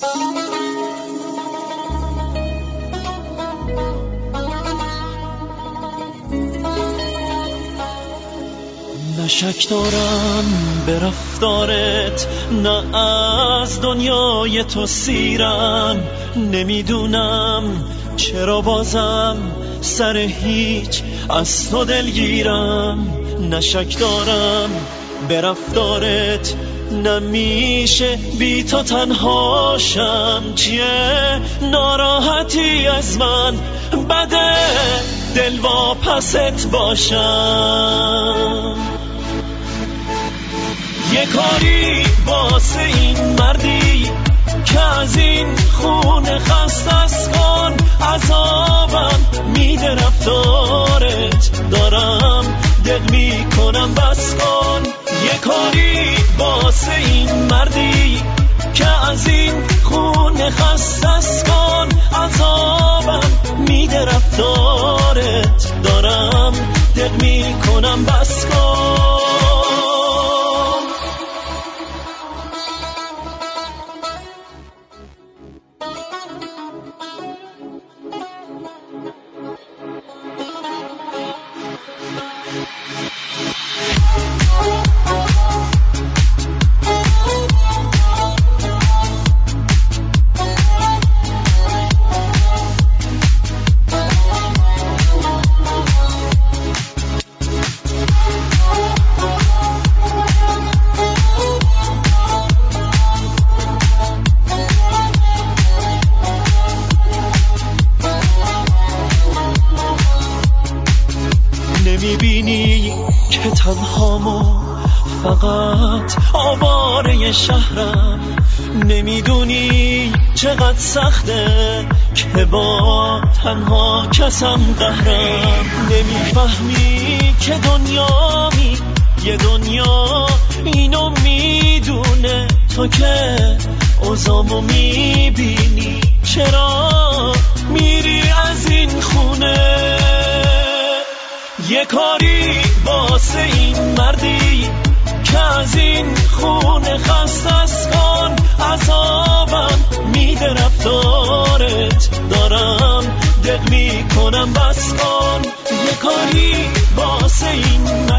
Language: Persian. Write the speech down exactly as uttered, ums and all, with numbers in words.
نه شک دارم به رفتارت، نه از دنیای تو سیرم. نمیدونم چرا بازم سر هیچ از تو دلگیرم. نه شک دارم به رفتارت، نمیشه بی تو تنهاشم. چیه ناراحتی از من، بده دل واپست باشم. یه کاری واسه این مردی که از این خونه خسته است کن. عذابم میده رفتارت، دارم دل میکنم بس کن. یه کاری واسه این مردی که از این خونه خسته است کن. عذابم میده رفتارت، دارم دل میکنم بس کن. میبینی که تنهامو فقط آواره شهرم. نمیدونی چقدر سخته که با تنها کسم قهرم. نمیفهمی که دنیا می یه دنیا اینو میدونه، تو که اوضاعمو میبینی چرا میری از این خونه. یه کاری واسه این مردی که از این خونه خسته است کن. عذابم میده رفتارت، دارم دل میکنم بس کن. یه کاری واسه این